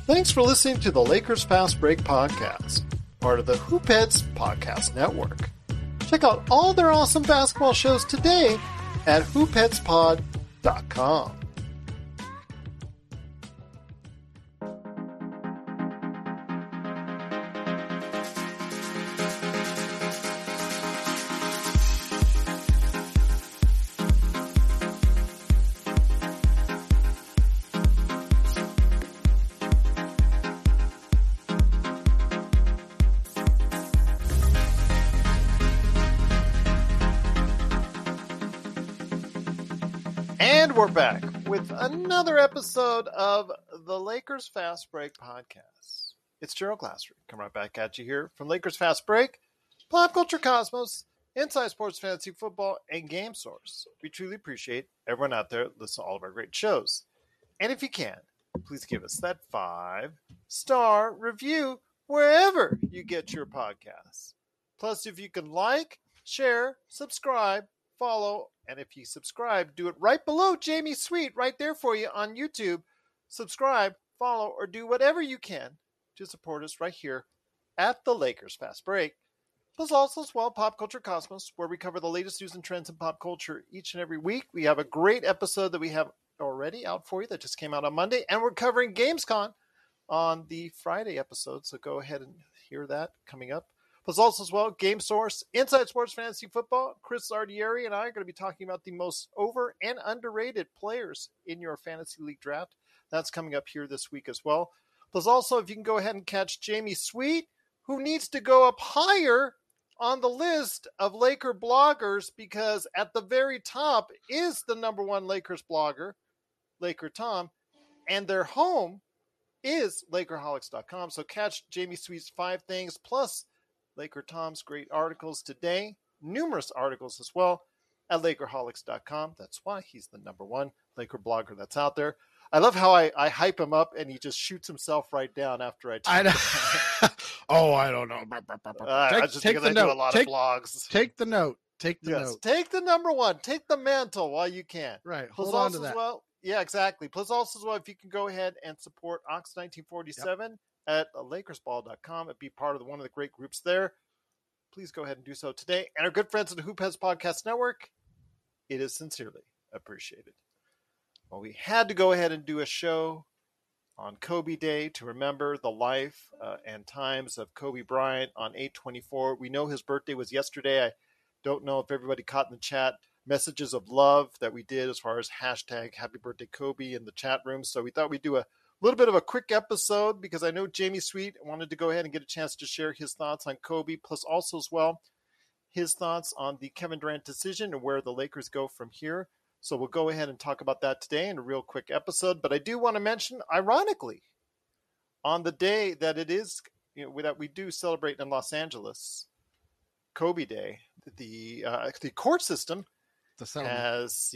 Thanks for listening to the Lakers Fast Break podcast, part of the Hoopheads Podcast Network. Check out all their awesome basketball shows today at hoopheadspod.com. And we're back with another episode of the Lakers Fast Break podcast. It's Gerald Glasser coming right back at you here from Lakers Fast Break, Pop Culture Cosmos, Inside Sports Fantasy Football, and Game Source. We truly appreciate everyone out there listening to all of our great shows. And if you can, please give us that 5-star review wherever you get your podcasts. Plus, if you can like, share, subscribe, follow, and if you subscribe, do it right below Jamie Sweet, right there for you on YouTube. Subscribe, follow, or do whatever you can to support us right here at the Lakers Fast Break. Plus also as well, Pop Culture Cosmos, where we cover the latest news and trends in pop culture each and every week. We have a great episode that we have already out for you that just came out on Monday, and we're covering GamesCon on the Friday episode, so go ahead and hear that coming up. Plus also as well, Game Source, Inside Sports Fantasy Football. Chris Ardieri and I are going to be talking about the most over and underrated players in your fantasy league draft. That's coming up here this week as well. Plus also, if you can go ahead and catch Jamie Sweet, who needs to go up higher on the list of Laker bloggers, because at the very top is the number one Lakers blogger, Laker Tom, and their home is Lakerholics.com. So catch Jamie Sweet's 5 things plus Laker Tom's great articles today, numerous articles as well at Lakerholics.com. That's why he's the number one Laker blogger that's out there. I love how I hype him up and he just shoots himself right down after I talk about it. Oh, I don't know. Take the note. Do a lot of blogs. Take the note. Take the yes, note. Take the number one. Take the mantle while you can. Right. Plus Hold on to that. Well, yeah, exactly. Plus also as well, if you can go ahead and support Ox 1947 at LakersBall.com and be part of one of the great groups there, please go ahead and do so today. And our good friends at the Hoopheads Podcast Network, it is sincerely appreciated. Well, we had to go ahead and do a show on Kobe Day to remember the life and times of Kobe Bryant on 8/24. We know his birthday was yesterday. I don't know if everybody caught in the chat messages of love that we did as far as hashtag Happy Birthday Kobe in the chat room. So we thought we'd do a little bit of a quick episode because I know Jamie Sweet wanted to go ahead and get a chance to share his thoughts on Kobe, plus also as well his thoughts on the Kevin Durant decision and where the Lakers go from here. So we'll go ahead and talk about that today in a real quick episode. But I do want to mention, ironically, on the day that it is, that we do celebrate in Los Angeles, Kobe Day, the court system has,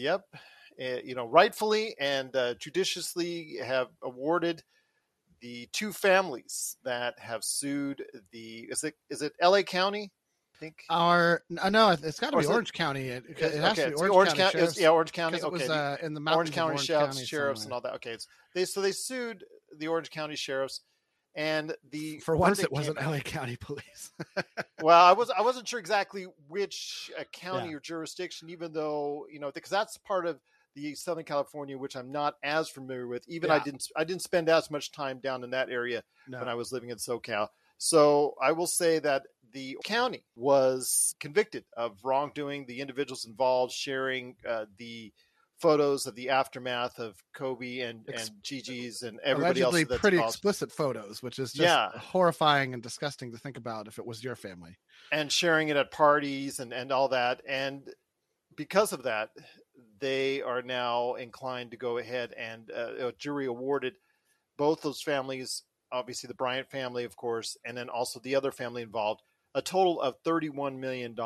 rightfully and judiciously have awarded the 2 families that have sued is it LA County? I think. No, it's got to be Orange County. It has to be Orange County. Orange County. Okay, it was in the mountains Orange County sheriffs and all that. Okay, they sued the Orange County sheriffs, and for once it wasn't LA County Police. Well, I wasn't sure exactly which county or jurisdiction, even though because that's part of the Southern California, which I'm not as familiar with. I didn't spend as much time down in that area when I was living in SoCal. So I will say that the county was convicted of wrongdoing. The individuals involved sharing the photos of the aftermath of Kobe and Gigi's and everybody else. Allegedly pretty explicit photos, which is just horrifying and disgusting to think about if it was your family. And sharing it at parties and all that. And because of that, they are now inclined to go ahead and a jury awarded both those families, obviously the Bryant family, of course, and then also the other family involved, a total of $31 million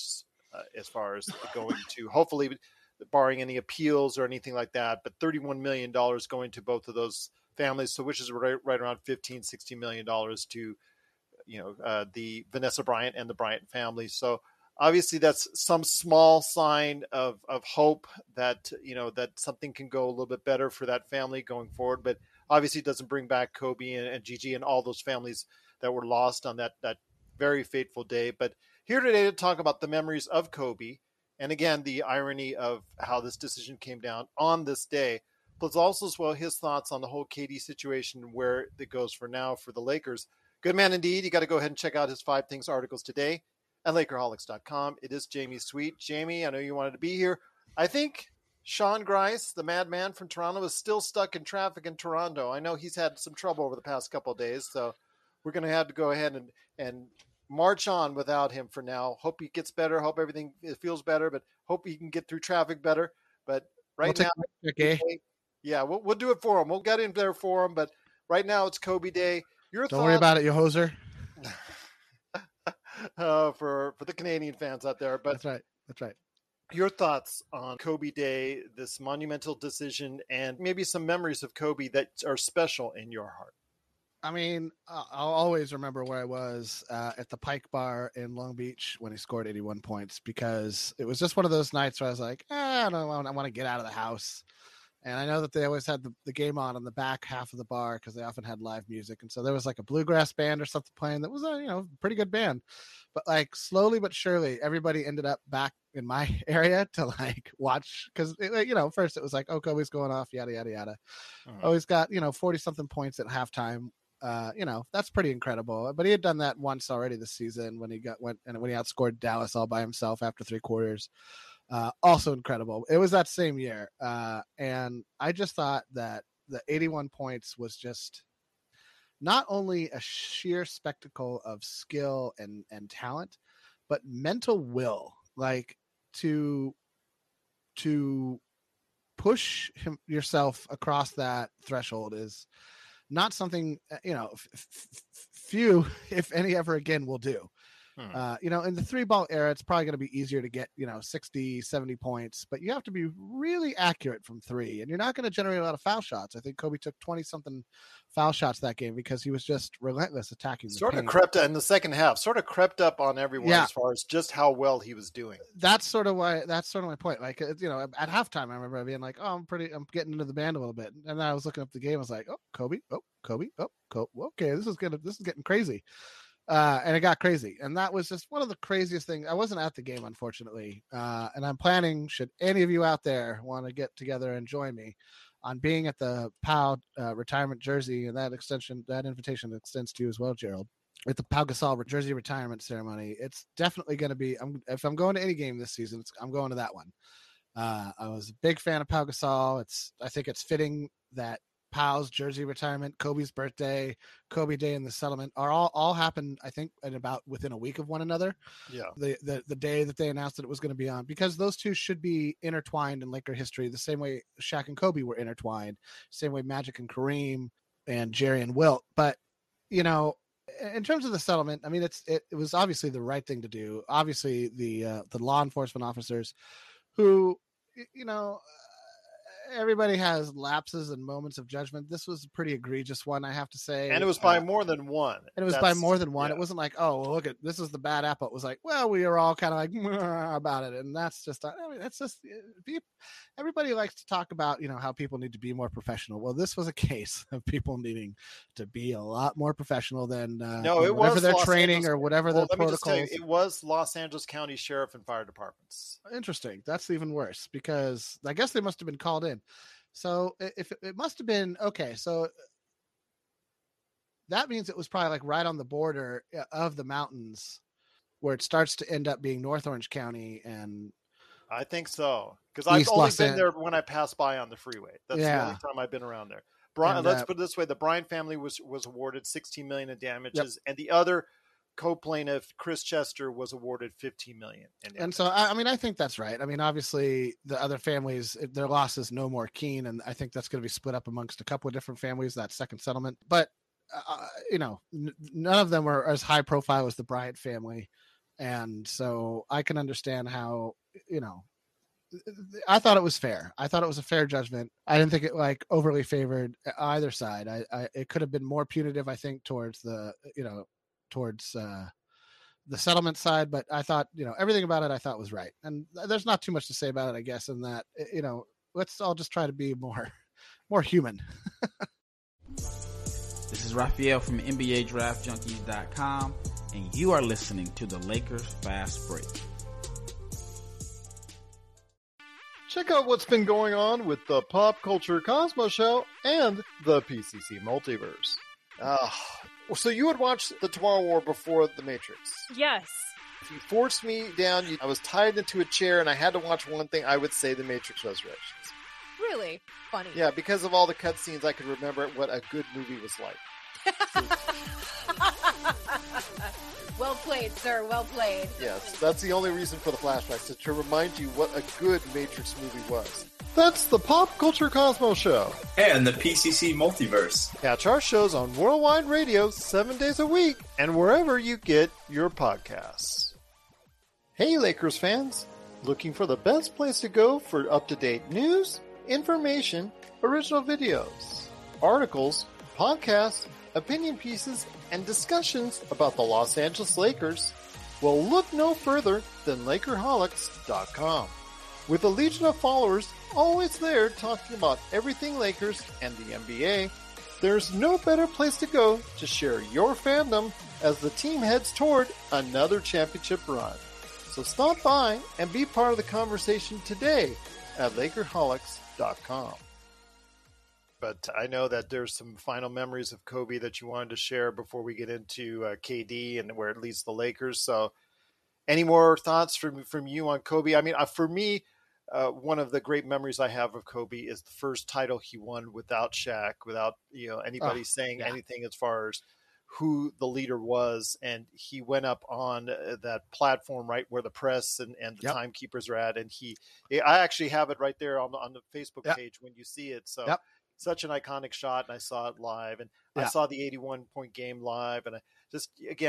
as far as going to, hopefully, barring any appeals or anything like that, but $31 million going to both of those families, so which is right around $15-16 million to the Vanessa Bryant and the Bryant family. So obviously that's some small sign of hope that that something can go a little bit better for that family going forward. But obviously doesn't bring back Kobe and Gigi and all those families that were lost on that very fateful day. But here today to talk about the memories of Kobe, and again, the irony of how this decision came down on this day, plus also as well his thoughts on the whole KD situation, where it goes for now for the Lakers. Good man indeed. You got to go ahead and check out his 5 Things articles today at Lakerholics.com. It is Jamie Sweet. Jamie, I know you wanted to be here. I think Sean Grice, the madman from Toronto, is still stuck in traffic in Toronto. I know he's had some trouble over the past couple of days, so we're going to have to go ahead and march on without him for now. Hope he gets better. Hope everything feels better, but hope he can get through traffic better. But right now, yeah, we'll do it for him. We'll get in there for him, but right now it's Kobe Day. Don't worry about it, you hoser. For the Canadian fans out there. But That's right. Your thoughts on Kobe Day, this monumental decision, and maybe some memories of Kobe that are special in your heart. I mean, I'll always remember where I was at the Pike Bar in Long Beach when he scored 81 points, because it was just one of those nights where I was like, I want to get out of the house. And I know that they always had the game on the back half of the bar because they often had live music. And so there was like a bluegrass band or something playing that was a pretty good band. But like slowly but surely, everybody ended up back in my area to like watch, because first it was like, oh, Kobe's going off, yada yada yada. Oh, he's got 40-something points at halftime. That's pretty incredible. But he had done that once already this season when he outscored Dallas all by himself after 3 quarters. Also incredible. It was that same year. And I just thought that the 81 points was just not only a sheer spectacle of skill and talent, but mental will, like to push yourself across that threshold is not something, few, if any, ever again will do. In the 3-ball era, it's probably going to be easier to get, 60, 70 points, but you have to be really accurate from 3, and you're not going to generate a lot of foul shots. I think Kobe took 20-something foul shots that game because he was just relentless attacking. Sort of crept up in the second half, up on everyone as far as just how well he was doing. That's sort of my point. Like, at halftime, I remember being like, oh, I'm getting into the band a little bit. And then I was looking up the game. I was like, oh, Kobe, okay, this is getting crazy. And it got crazy. And that was just one of the craziest things. I wasn't at the game, unfortunately. And I'm planning, should any of you out there want to get together and join me, on being at the Pau retirement jersey, and that invitation extends to you as well, Gerald. At the Pau Gasol jersey retirement ceremony, it's definitely going to be, if I'm going to any game this season, I'm going to that one. I was a big fan of Pau Gasol. I think it's fitting that Pau's jersey retirement, Kobe's birthday, Kobe Day, and the settlement are all happened, I think, within a week of one another. Yeah. The day that they announced that it was going to be on, because those two should be intertwined in Laker history the same way Shaq and Kobe were intertwined, same way Magic and Kareem and Jerry and Wilt. But, in terms of the settlement, I mean, it was obviously the right thing to do. Obviously, the law enforcement officers who, everybody has lapses and moments of judgment. This was a pretty egregious one, I have to say. And it was by more than one. Yeah. It wasn't like, oh, well, look, this is the bad apple. It was like, well, we are all kind of like about it. And that's just, everybody likes to talk about, how people need to be more professional. Well, this was a case of people needing to be a lot more professional than whatever their training or whatever their protocols. It was Los Angeles County Sheriff and Fire Departments. Interesting. That's even worse, because I guess they must have been called in. So if it must have been, okay, so that means it was probably like right on the border of the mountains where it starts to end up being North Orange County. And I think so, because I've only been there when I passed by on the freeway. That's the only time I've been around there. Let's put it this way. The Bryant family was awarded $16 million in damages, and the other co-plaintiff, Chris Chester, was awarded $15 million. And so, I think that's right. I mean, obviously, the other families, their loss is no more keen, and I think that's going to be split up amongst a couple of different families, that second settlement. But, none of them were as high profile as the Bryant family. And so I can understand how, I thought it was fair. I thought it was a fair judgment. I didn't think it overly favored either side. It could have been more punitive, I think, towards the settlement side, but I thought, everything about it I thought was right. And there's not too much to say about it, I guess, in that, let's all just try to be more human. This is Raphael from NBADraftJunkies.com, and you are listening to the Lakers Fast Break. Check out what's been going on with the Pop Culture Cosmos Show and the PCC Multiverse. So you would watch the Tomorrow War before The Matrix? Yes. If you forced me down, I was tied into a chair and I had to watch one thing, I would say The Matrix Resurrections. Really? Funny. Yeah, because of all the cutscenes, I could remember what a good movie was like. Well played, sir. Well played. Yes, that's the only reason for the flashbacks, to remind you what a good Matrix movie was. That's the Pop Culture Cosmos Show. And the PCC Multiverse. Catch our shows on Worldwide Radio 7 days a week and wherever you get your podcasts. Hey Lakers fans, looking for the best place to go for up-to-date news, information, original videos, articles, podcasts, opinion pieces, and discussions about the Los Angeles Lakers? Well, look no further than Lakerholics.com. With a legion of followers always there talking about everything Lakers and the NBA, there's no better place to go to share your fandom as the team heads toward another championship run. So stop by and be part of the conversation today at Lakerholics.com. But I know that there's some final memories of Kobe that you wanted to share before we get into KD and where it leads the Lakers. So any more thoughts from you on Kobe? I mean, for me, one of the great memories I have of Kobe is the first title he won without Shaq, without anybody saying anything as far as who the leader was. And he went up on that platform right where the press and the timekeepers are at. And I actually have it right there on the Facebook page when you see it. So such an iconic shot, and I saw it live, and I saw the 81-point game live, and I just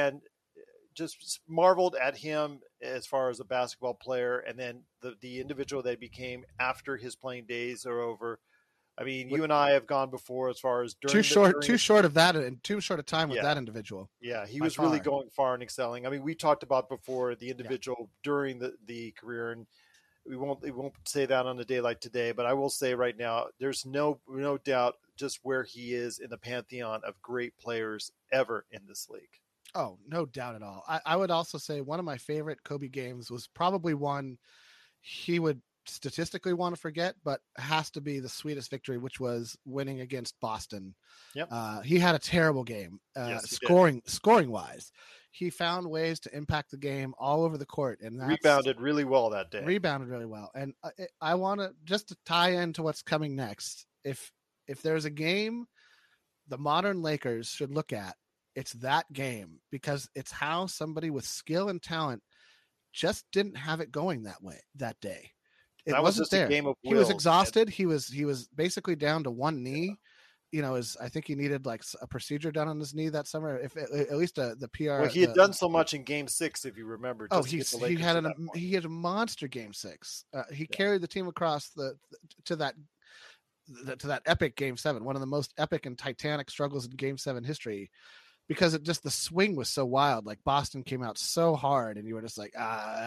marveled at him as far as a basketball player, and then the individual that he became after his playing days are over. I mean, you and I have gone before as far as too short of that, and too short a time with that individual. Yeah, he was really going far and excelling. I mean, we talked about before the individual during the career, and we won't say that on a day like today, but I will say right now, there's no doubt just where he is in the pantheon of great players ever in this league. Oh, no doubt at all. I would also say one of my favorite Kobe games was probably one he would statistically want to forget, but has to be the sweetest victory, which was winning against Boston. Yep. He had a terrible game, scoring wise. He found ways to impact the game all over the court, and rebounded really well that day. And I want to just to tie into what's coming next. If there's a game the modern Lakers should look at, it's that game, because it's how somebody with skill and talent just didn't have it going that way that day. It wasn't there. A game of he was exhausted. He was basically down to one knee. I think he needed like a procedure done on his knee that summer. If at least the PR. Well, he had done so much in Game 6, if you remember. He had a monster Game 6. He carried the team across to that epic Game 7, one of the most epic and titanic struggles in Game 7 history, because the swing was so wild. Like Boston came out so hard, and you were just like,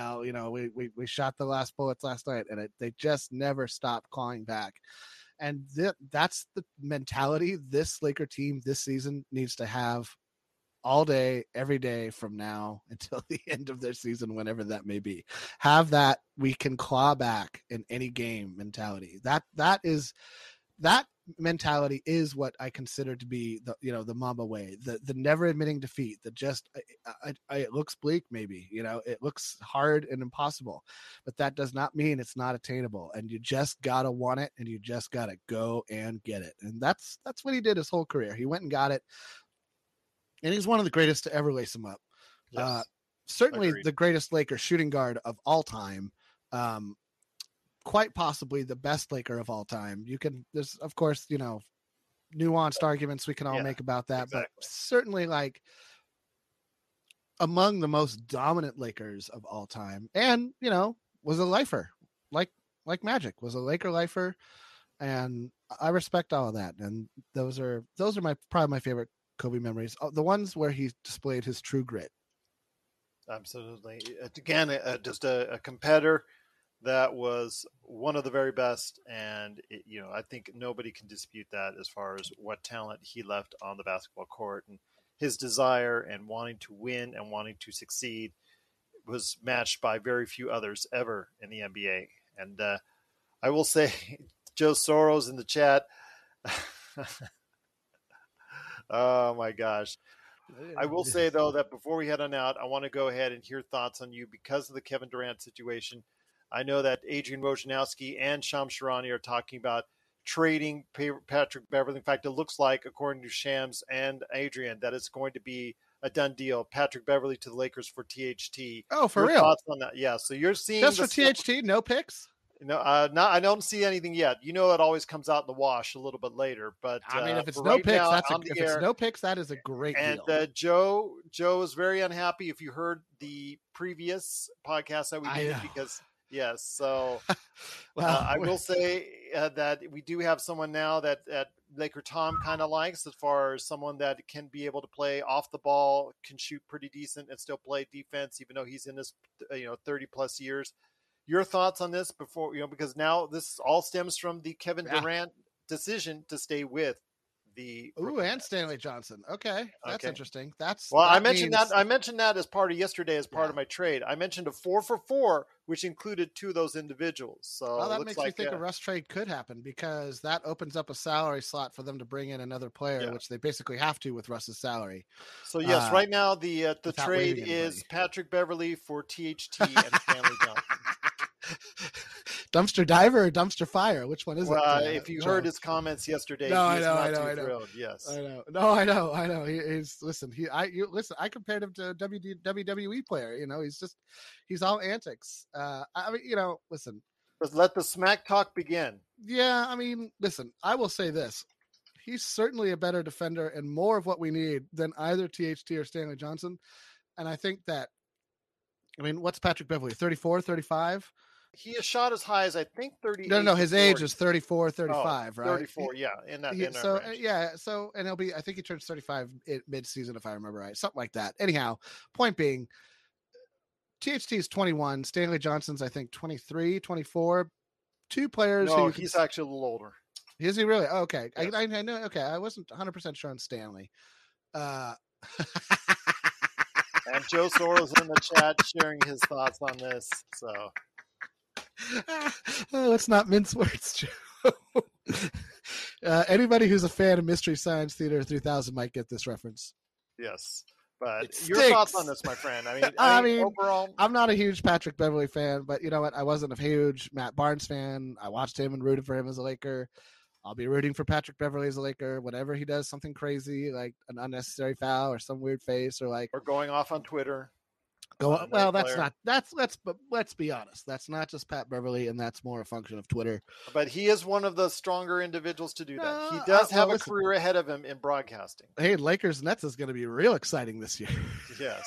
we shot the last bullets last night, and they just never stopped clawing back. And that's the mentality this Laker team this season needs to have all day, every day from now until the end of their season, whenever that may be. Have that we can claw back in any game mentality. That mentality is what I consider to be the Mamba way, the never admitting defeat, it looks bleak, maybe, it looks hard and impossible, but that does not mean it's not attainable, and you just gotta want it, and you just gotta go and get it. And that's what he did his whole career. He went and got it, and he's one of the greatest to ever lace him up. Yes. Certainly Agreed. The greatest Laker shooting guard of all time. Quite possibly the best Laker of all time. There's of course, nuanced arguments we can all make about that, exactly. But certainly like among the most dominant Lakers of all time, and was a lifer, like Magic was a Laker lifer, and I respect all of that. And those are probably my favorite Kobe memories, the ones where he displayed his true grit. Absolutely. Again, just a competitor that was one of the very best, and I think nobody can dispute that as far as what talent he left on the basketball court, and his desire and wanting to win and wanting to succeed was matched by very few others ever in the NBA. And I will say, Joe Soros in the chat. Oh my gosh. I will say, though, that before we head on out, I want to go ahead and hear thoughts on you because of the Kevin Durant situation. I know that Adrian Wojnarowski and Shams Charania are talking about trading Patrick Beverley. In fact, it looks like, according to Shams and Adrian, that it's going to be a done deal. Patrick Beverley to the Lakers for THT. Oh, for Your real? thoughts on that? Yeah. So you're seeing just for THT, no picks? No, I don't see anything yet. It always comes out in the wash a little bit later. But I mean, if it's no picks, that is a great deal. And Joe is very unhappy. If you heard the previous podcast that we did, because yes, so well, I will say that we do have someone now that Laker Tom kind of likes, as far as someone that can be able to play off the ball, can shoot pretty decent, and still play defense, even though he's in his 30 plus years. Your thoughts on this before, because now this all stems from the Kevin Durant decision to stay with the and Stanley Johnson. Okay. That's interesting. I mentioned that as part of yesterday, as part of my trade. I mentioned a 4 for 4, which included 2 of those individuals. So that makes me think a Russ trade could happen, because that opens up a salary slot for them to bring in another player, which they basically have to with Russ's salary. So yes, right now the trade is Patrick Beverley for THT and Stanley Johnson. Dumpster diver or dumpster fire? Which one is it? If you heard his comments yesterday, I know. Thrilled. Yes, I know. No, I know. He's I compared him to a WWE player. He's all antics. Listen. Let the smack talk begin. Yeah, I mean, listen. I will say this: he's certainly a better defender and more of what we need than either THT or Stanley Johnson. And I think that, what's Patrick Beverley? 34, 35? He has shot as high as, I think, 30. No, his age is 34, 35, right? 34, yeah. In that range. And I think he turns 35 mid-season, if I remember right. Something like that. Anyhow, point being, THT is 21. Stanley Johnson's, I think, 23, 24. 2 players. No, he's actually a little older. Is he really? Oh, okay. Yes. I know. Okay. I wasn't 100% sure on Stanley. And Joe Soros in the chat sharing his thoughts on this. So let's not mince words, Joe. Anybody who's a fan of Mystery Science Theater 3000 might get this reference. Yes, but your thoughts on this, my friend? I mean, overall, I'm not a huge Patrick Beverley fan, but you know what? I wasn't a huge Matt Barnes fan. I watched him and rooted for him as a Laker. I'll be rooting for Patrick Beverley as a Laker whenever he does something crazy, like an unnecessary foul or some weird face, or going off on Twitter. Let's be honest. That's not just Pat Beverley, and that's more a function of Twitter. But he is one of the stronger individuals to do that. He does have a career ahead of him in broadcasting. Hey, Lakers Nets is going to be real exciting this year. Yes.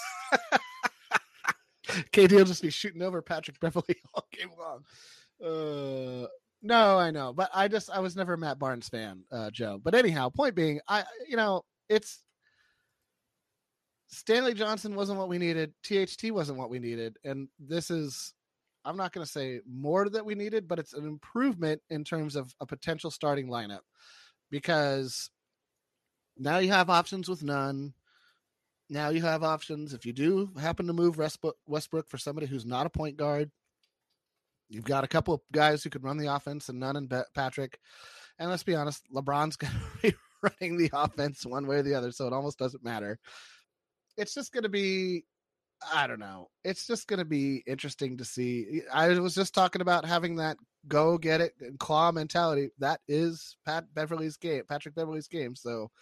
KD will just be shooting over Patrick Beverley all game long. No, I know, but I was never a Matt Barnes fan, Joe. But anyhow, point being, it's Stanley Johnson wasn't what we needed. THT wasn't what we needed. And this is, I'm not going to say more that we needed, but it's an improvement in terms of a potential starting lineup, because now you have options with none. Now you have options. If you do happen to move Westbrook for somebody who's not a point guard, you've got a couple of guys who could run the offense, and Nunn and Patrick. And let's be honest, LeBron's going to be running the offense one way or the other, so it almost doesn't matter. It's just going to be, I don't know. It's just going to be interesting to see. I was just talking about having that go get it and claw mentality. That is Patrick Beverley's game. So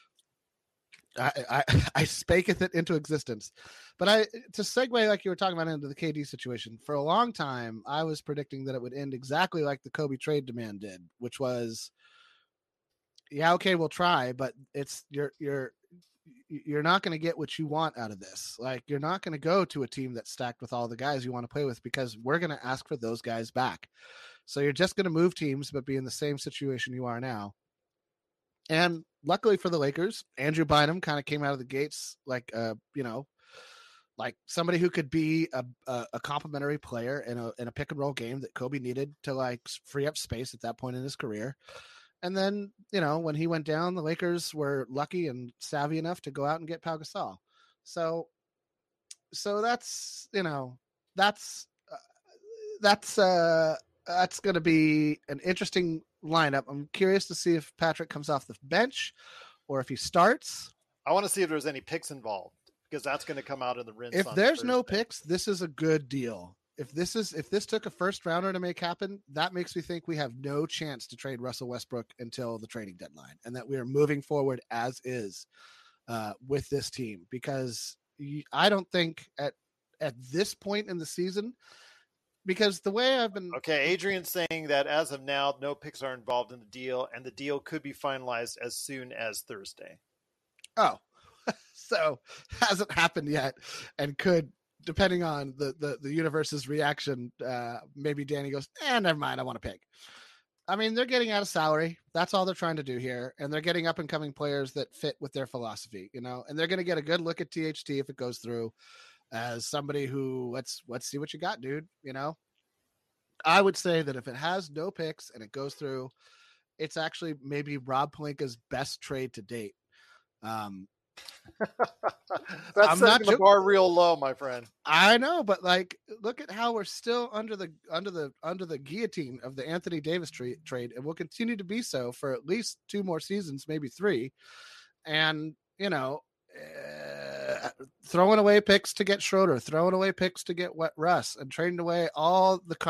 I spaketh it into existence. But to segue, like you were talking about, into the KD situation, for a long time, I was predicting that it would end exactly like the Kobe trade demand did, which was, yeah, okay, we'll try, but it's you're not going to get what you want out of this. Like, you're not going to go to a team that's stacked with all the guys you want to play with, because we're going to ask for those guys back. So you're just going to move teams, but be in the same situation you are now. And luckily for the Lakers, Andrew Bynum kind of came out of the gates like, like somebody who could be a complementary player in a pick and roll game that Kobe needed to like free up space at that point in his career. And then, when he went down, the Lakers were lucky and savvy enough to go out and get Pau Gasol. So that's going to be an interesting lineup. I'm curious to see if Patrick comes off the bench or if he starts. I want to see if there's any picks involved, because that's going to come out in the rinse. If there's no picks, this is a good deal. If this took a first rounder to make happen, that makes me think we have no chance to trade Russell Westbrook until the trading deadline, and that we are moving forward as is with this team, because I don't think at this point in the season, because the way I've been... Okay, Adrian's saying that as of now, no picks are involved in the deal, and the deal could be finalized as soon as Thursday. Oh, so hasn't happened yet, and could, depending on the universe's reaction, maybe Danny goes, never mind, I want to pick. I mean, they're getting out of salary. That's all they're trying to do here, and they're getting up-and-coming players that fit with their philosophy, and they're going to get a good look at THT if it goes through, as somebody who, let's see what you got, dude. I would say that if it has no picks and it goes through, it's actually maybe Rob Pelinka's best trade to date. That's setting the bar real low, my friend. I know, but look at how we're still under the guillotine of the Anthony Davis trade, and we'll continue to be so for at least 2 more seasons, maybe 3. And throwing away picks to get Schroeder, throwing away picks to get Russ, and trading away all the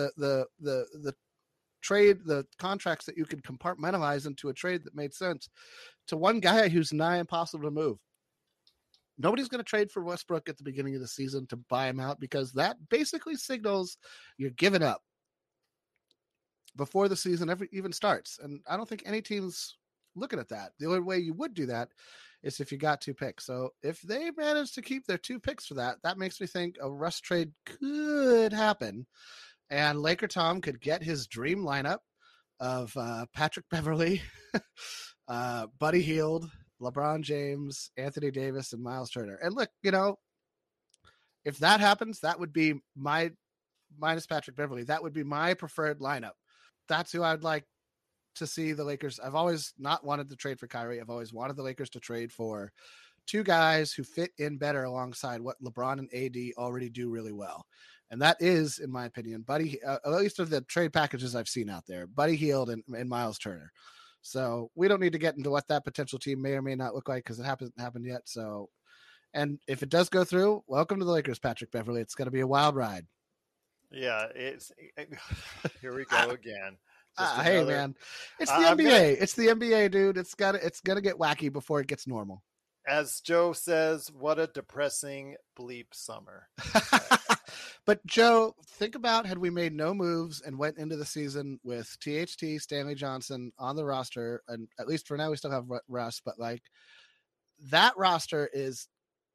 trade, the contracts that you could compartmentalize into a trade that made sense, to one guy who's nigh impossible to move. Nobody's going to trade for Westbrook at the beginning of the season to buy him out, because that basically signals you're giving up before the season even starts. And I don't think any team's looking at that. The only way you would do that is if you got 2 picks. So if they manage to keep their 2 picks for that makes me think a Russ trade could happen, and Laker Tom could get his dream lineup of Patrick Beverley, Buddy Hield, LeBron James, Anthony Davis, and Miles Turner. And look, if that happens, that would be my, minus Patrick Beverley, that would be my preferred lineup. That's who I'd like to see the Lakers. I've always not wanted to trade for Kyrie. I've always wanted the Lakers to trade for 2 guys who fit in better alongside what LeBron and AD already do really well. And that is, in my opinion, Buddy, at least of the trade packages I've seen out there, Buddy Hield and Miles Turner. So we don't need to get into what that potential team may or may not look like, because it hasn't happened yet. So, and if it does go through, welcome to the Lakers, Patrick Beverley. It's going to be a wild ride. Yeah, here we go again. Hey man, it's the NBA. It's the NBA, dude. It's gonna get wacky before it gets normal. As Joe says, what a depressing bleep summer. But Joe, think about had we made no moves and went into the season with THT, Stanley Johnson on the roster, and at least for now we still have Russ, but that roster it's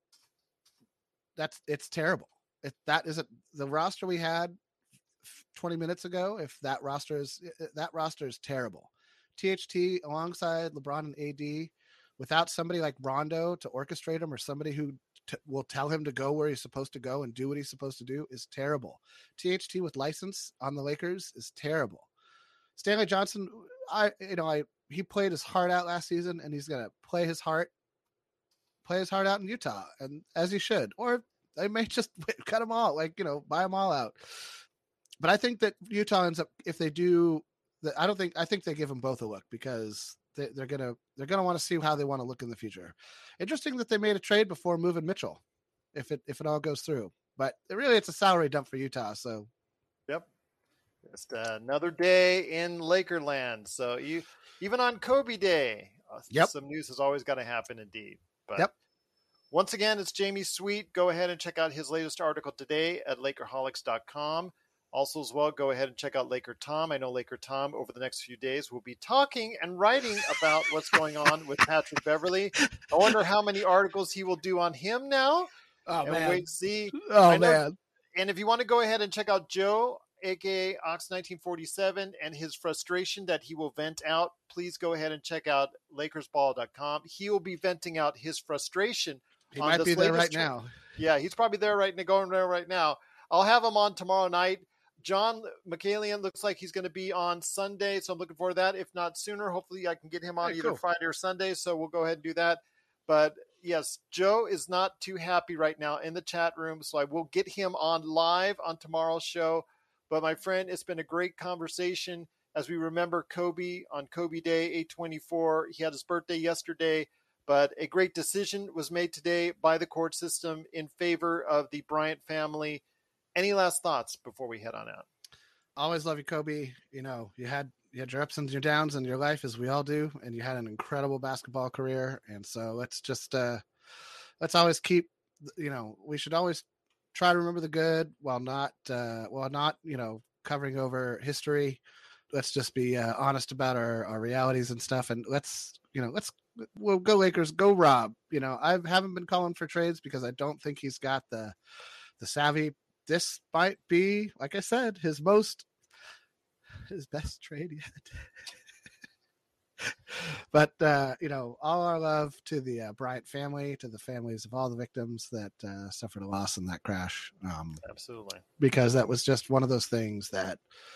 terrible. That isn't the roster we had 20 minutes ago. If that roster is terrible. THT alongside LeBron and AD, without somebody like Rondo to orchestrate him, or somebody who will tell him to go where he's supposed to go and do what he's supposed to do, is terrible. THT with license on the Lakers is terrible. Stanley Johnson, he played his heart out last season, and he's gonna play his heart out in Utah, and as he should. Or they may just cut them all, buy them all out. But I think that Utah ends up, if they do, I think they give them both a look, because they're gonna want to see how they want to look in the future. Interesting that they made a trade before moving Mitchell, if it all goes through. But it's a salary dump for Utah. So, yep, just another day in Lakerland. So even on Kobe Day, some news has always got to happen, indeed. But once again, it's Jamie Sweet. Go ahead and check out his latest article today at Lakerholics.com. Also, as well, go ahead and check out Laker Tom. I know Laker Tom, over the next few days, will be talking and writing about what's going on with Patrick Beverley. I wonder how many articles he will do on him now. Oh, man. Wait, see. Man. And if you want to go ahead and check out Joe, a.k.a. Ox1947, and his frustration that he will vent out, please go ahead and check out LakersBall.com. He will be venting out his frustration. He might be there right now. Yeah, he's probably there going there right now. I'll have him on tomorrow night. John McCallion looks like he's going to be on Sunday, so I'm looking forward to that. If not sooner, hopefully I can get him on either cool. Friday or Sunday, so we'll go ahead and do that. But yes, Joe is not too happy right now in the chat room, so I will get him on live on tomorrow's show. But my friend, it's been a great conversation as we remember Kobe on Kobe Day, 8/24. He had his birthday yesterday, but a great decision was made today by the court system in favor of the Bryant family. Any last thoughts before we head on out? Always love you, Kobe. You had your ups and your downs in your life, as we all do, and you had an incredible basketball career. And so let's always keep, we should always try to remember the good while not covering over history. Let's just be honest about our realities and stuff. And we'll go Lakers, go Rob. I haven't been calling for trades because I don't think he's got the savvy. This might be, like I said, his best trade yet. But, all our love to the Bryant family, to the families of all the victims that suffered a loss in that crash. Absolutely. Because that was just one of those things that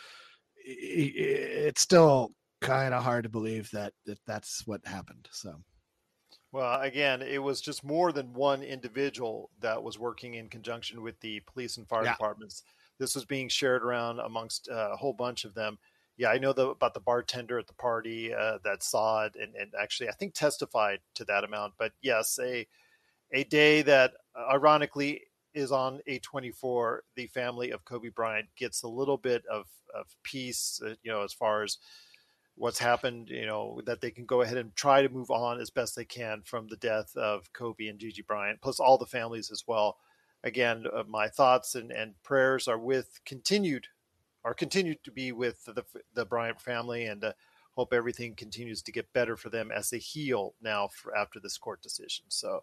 it's still kind of hard to believe that that's what happened. So. Well, again, it was just more than one individual that was working in conjunction with the police and fire departments. This was being shared around amongst a whole bunch of them. Yeah, I know about the bartender at the party that saw it and actually I think testified to that amount. But yes, a day that ironically is on 8/24, the family of Kobe Bryant gets a little bit of peace, as far as what's happened, that they can go ahead and try to move on as best they can from the death of Kobe and Gigi Bryant, plus all the families as well. Again, my thoughts and prayers are continued to be with the Bryant family, and hope everything continues to get better for them as they heal now after this court decision. So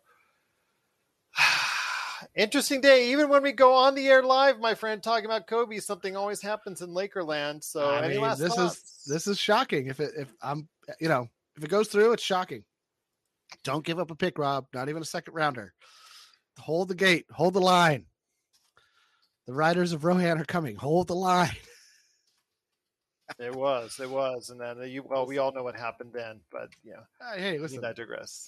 interesting day. Even when we go on the air live, my friend, talking about Kobe, something always happens in Lakerland. So this is shocking. If it goes through, it's shocking. Don't give up a pick, Rob. Not even a second rounder. Hold the gate. Hold the line. The Riders of Rohan are coming. Hold the line. It was. And then we all know what happened then, but hey, listen. I digress.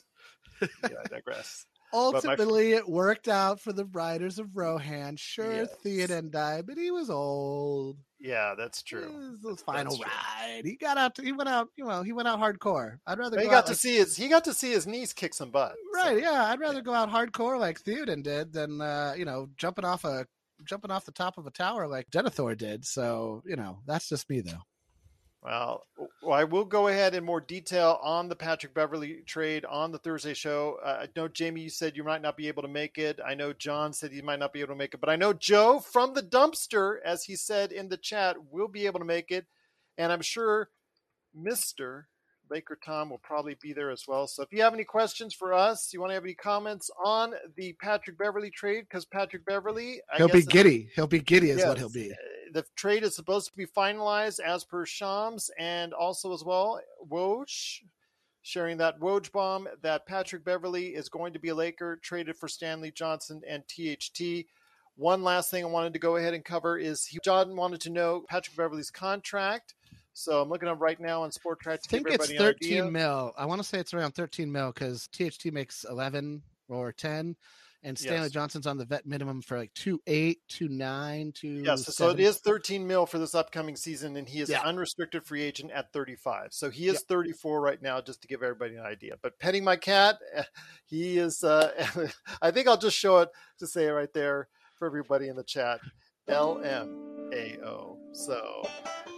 Ultimately, it worked out for the Riders of Rohan. Sure, yes. Theoden died, but he was old. Yeah, that's true. It was the final ride. He got out. He went out hardcore. I'd rather. He got to see his niece kick some butt. Right? So. Yeah, I'd rather go out hardcore like Theoden did than jumping off the top of a tower like Denethor did. So that's just me though. Well, I will go ahead in more detail on the Patrick Beverley trade on the Thursday show. I know, Jamie, you said you might not be able to make it. I know John said he might not be able to make it. But I know Joe from the dumpster, as he said in the chat, will be able to make it. And I'm sure Mr. Laker Tom will probably be there as well. So if you have any questions for us, you want to have any comments on the Patrick Beverley trade, because Patrick Beverley... He'll be giddy is what he'll be. The trade is supposed to be finalized as per Shams, and also as well Woj sharing that Woj bomb that Patrick Beverley is going to be a Laker, traded for Stanley Johnson and THT. One last thing I wanted to go ahead and cover is John wanted to know Patrick Beverley's contract. So I'm looking up right now on Sport Track to give everybody an idea. I think it's 13 mil. I want to say it's around 13 mil because THT makes 11 or 10. And Stanley Johnson's on the vet minimum for like 2.8, 2.9, 2. Yes, so it is 13 mil for this upcoming season, and he is an unrestricted free agent at 35. So he is 34 right now, just to give everybody an idea. But petting my cat, he is. I think I'll just show it to say it right there for everybody in the chat. LMAO. So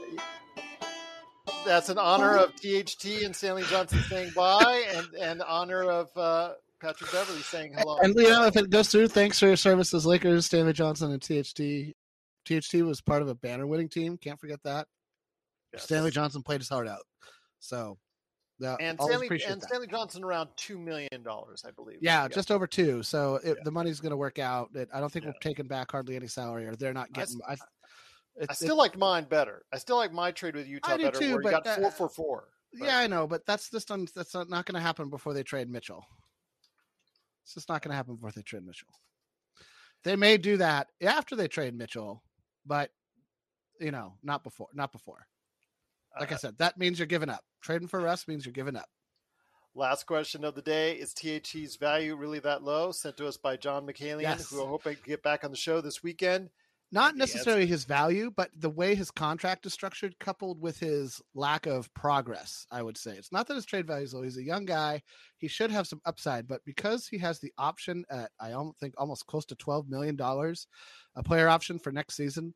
that's in honor of THT and Stanley Johnson saying bye, and honor of. Patrick Beverley saying hello. And if it goes through, thanks for your services, Lakers, Stanley Johnson, and THT. THT was part of a banner winning team. Can't forget that. Yes. Stanley Johnson played his heart out. So, and Stanley Johnson around $2 million, I believe. Yeah, just over 2. So the money's going to work out. I don't think we're taking back hardly any salary, or they're not getting. I still liked mine better. I still like my trade with Utah better, too, where you got 4 for 4. Yeah, I know, but that's not going to happen before they trade Mitchell. It's just not going to happen before they trade Mitchell. They may do that after they trade Mitchell, but not before. Like I said, that means you're giving up. Trading for Russ means you're giving up. Last question of the day. Is THT's value really that low? Sent to us by John McCallion, Yes. who I hope I can get back on the show this weekend. Not necessarily his value, but the way his contract is structured, coupled with his lack of progress, I would say. It's not that his trade value is low. He's a young guy. He should have some upside, but because he has the option at, I don't think, almost close to $12 million, a player option for next season,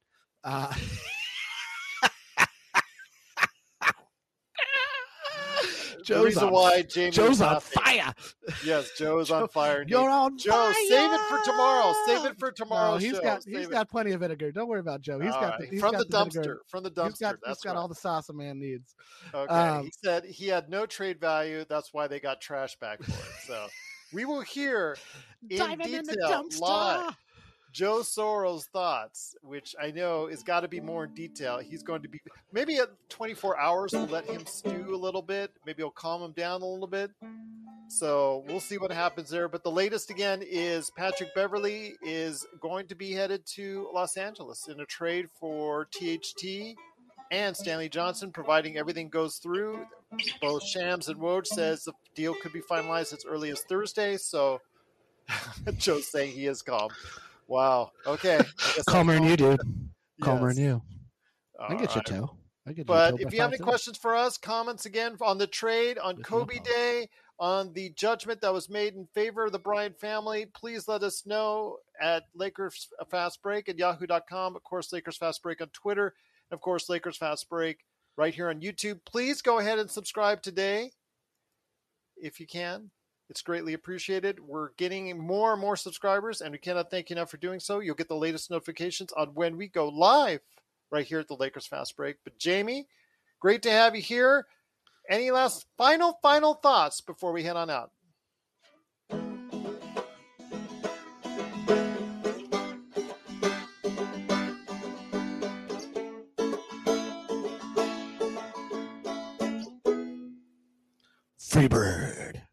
Joe's on fire. Yes, Joe's on fire. You're on Joe, fire. save it for tomorrow. Save it for tomorrow. No, he's got plenty of vinegar. Don't worry about Joe. He's got from the dumpster. Vinegar. From the dumpster. He's got all the sauce a man needs. Okay. He said he had no trade value. That's why they got trash back for it. So we will hear in detail live Joe Soro's thoughts, which I know has got to be more in detail. He's going to be maybe at 24 hours will let him stew a little bit. Maybe it'll calm him down a little bit. So we'll see what happens there. But the latest again is Patrick Beverley is going to be headed to Los Angeles in a trade for THT and Stanley Johnson, providing everything goes through. Both Shams and Woj says the deal could be finalized as early as Thursday. So Joe's saying he is calm. Wow. Okay. Calmer than you, dude. Calmer Yes. than you. All I get you, right. Toe. But if you have any questions for us, comments again on the trade, on Kobe Day, on the judgment that was made in favor of the Bryant family, please let us know at Lakers Fast Break at yahoo.com. Of course, Lakers Fast Break on Twitter. And of course, Lakers Fast Break right here on YouTube. Please go ahead and subscribe today if you can. It's greatly appreciated. We're getting more and more subscribers, and we cannot thank you enough for doing so. You'll get the latest notifications on when we go live right here at the Lakers Fast Break. But Jamie, great to have you here. Any last final thoughts before we head on out? Freebird.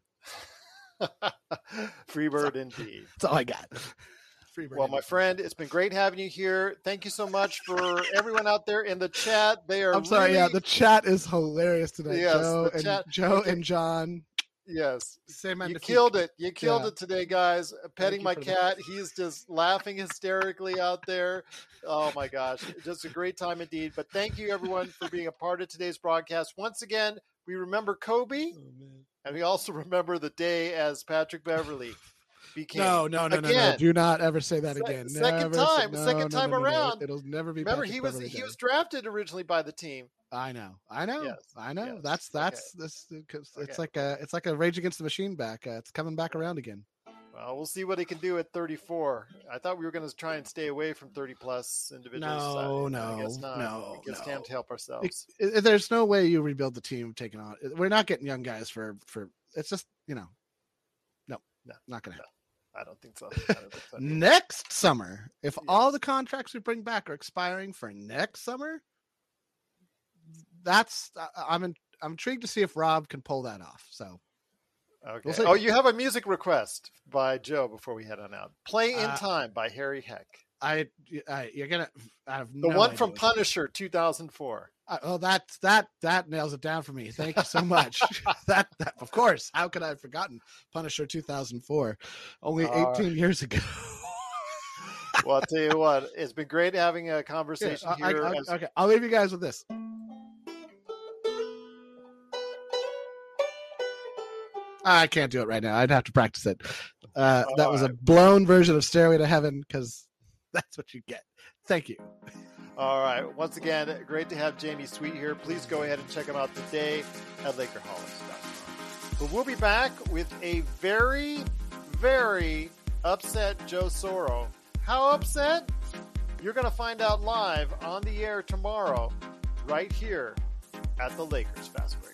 Freebird indeed. That's all I got. Freebird. Well, my friend, it's been great having you here. Thank you so much for everyone out there in the chat. They are I'm sorry, really... the chat is hilarious today. Yes, Joe and John. Yes. Same You killed it. You killed it today, guys. Petting my cat. He's just laughing hysterically out there. Oh, my gosh. Just a great time indeed. But thank you, everyone, for being a part of today's broadcast. Once again, we remember Kobe, and we also remember the day as Patrick Beverley became. No. Do not ever say that again. Second time around. It'll never be. Remember, Patrick he was drafted originally by the team. I know. Yes. That's this. It's like a Rage Against the Machine back. It's coming back around again. Well, we'll see what he can do at 34. I thought we were going to try and stay away from 30-plus individuals. No, I guess not. We just can't help ourselves. There's no way you rebuild the team taking on. We're not getting young guys for. It's just no, not going to happen. I don't think so. Next summer, if all the contracts we bring back are expiring for next summer, I'm intrigued to see if Rob can pull that off. So. Okay. Oh, you have a music request by Joe before we head on out. Play in Time by Harry Heck. You're gonna. I have the one from Punisher 2004. That nails it down for me. Thank you so much. that of course. How could I have forgotten Punisher 2004? Only 18 years ago. Well, I'll tell you what. It's been great having a conversation here. Okay, I'll leave you guys with this. I can't do it right now. I'd have to practice it. That was a blown version of Stairway to Heaven because that's what you get. Thank you. All right. Once again, great to have Jamie Sweet here. Please go ahead and check him out today at LakerHolics.com. But we'll be back with a very, very upset Joe Soro. How upset? You're going to find out live on the air tomorrow right here at the Lakers Fast Break.